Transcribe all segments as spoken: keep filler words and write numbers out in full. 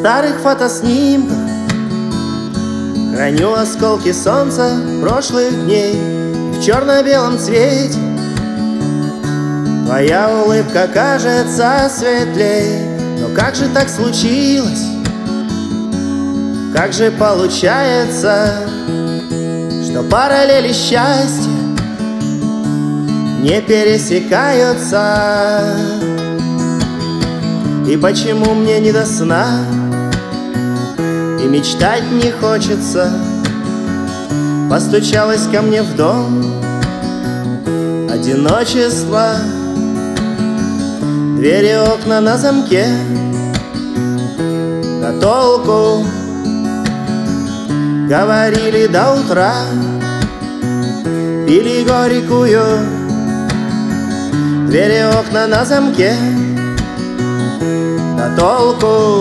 старых фотоснимках храню осколки солнца прошлых дней. В черно-белом цвете твоя улыбка кажется светлей. Но как же так случилось? Как же получается, что параллели счастья не пересекаются? И почему мне не до сна, и мечтать не хочется? Постучалась ко мне в дом одиночество, двери и окна на замке, да толку? Говорили до утра, пили горькую, двери и окна на замке, да толку?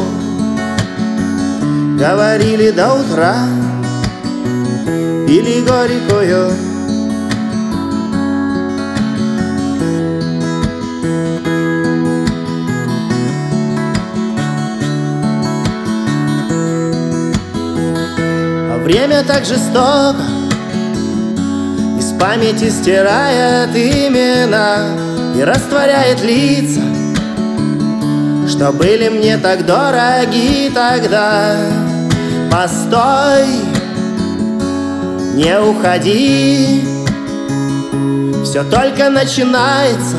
Говорили до утра, пили горькую. А время так жестоко из памяти стирает имена и растворяет лица, что были мне так дороги тогда. Постой, не уходи, все только начинается.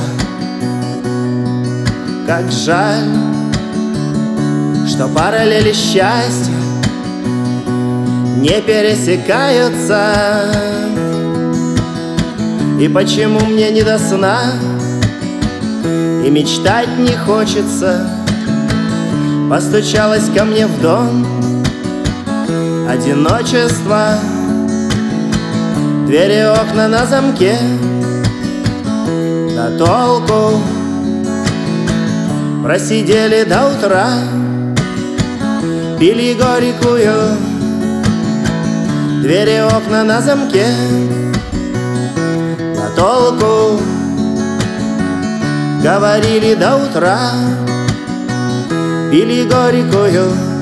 Как жаль, что параллели счастья не пересекаются. И почему мне не до сна, и мечтать не хочется? Постучалась ко мне в дом одиночество, двери и окна на замке, да толку? Просидели до утра, пили горькую, двери и окна на замке, да толку? Говорили до утра, пили горькую.